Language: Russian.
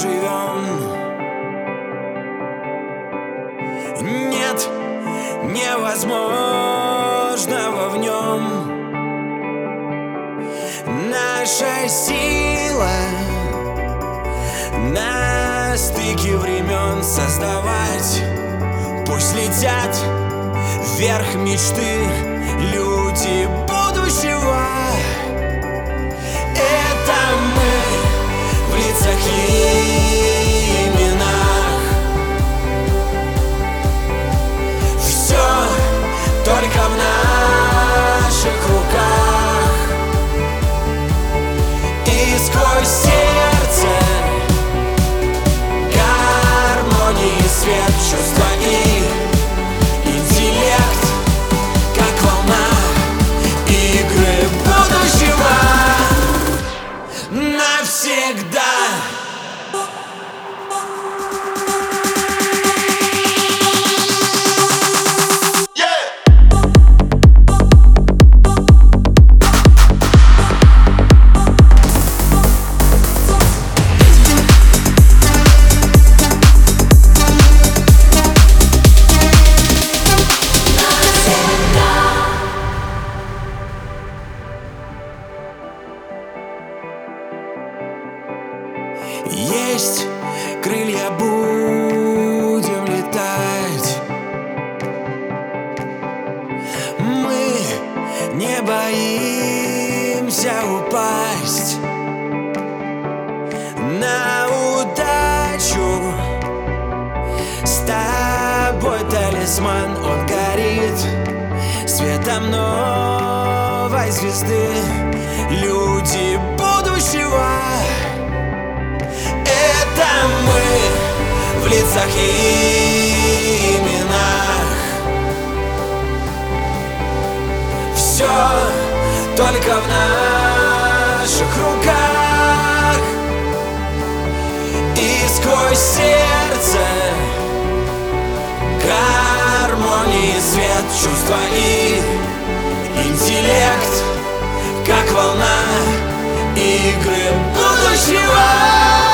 живем. Нет невозможного в нем. Наша сила на стыке времен создавать. Пусть летят вверх мечты люди будущего. Это мы в лицах и именах. Все только в наших руках. И сквозь сердце гармонии свет, чувства и интеллект, как волна игры будущего навсегда. Есть крылья, будем летать. Мы не боимся упасть. На удачу с тобой талисман, он горит светом новой звезды. Люди будущего, это мы в лицах и именах. Все только в наших руках. И сквозь сердце гармонии свет, чувства и интеллект, как волна игры будущего.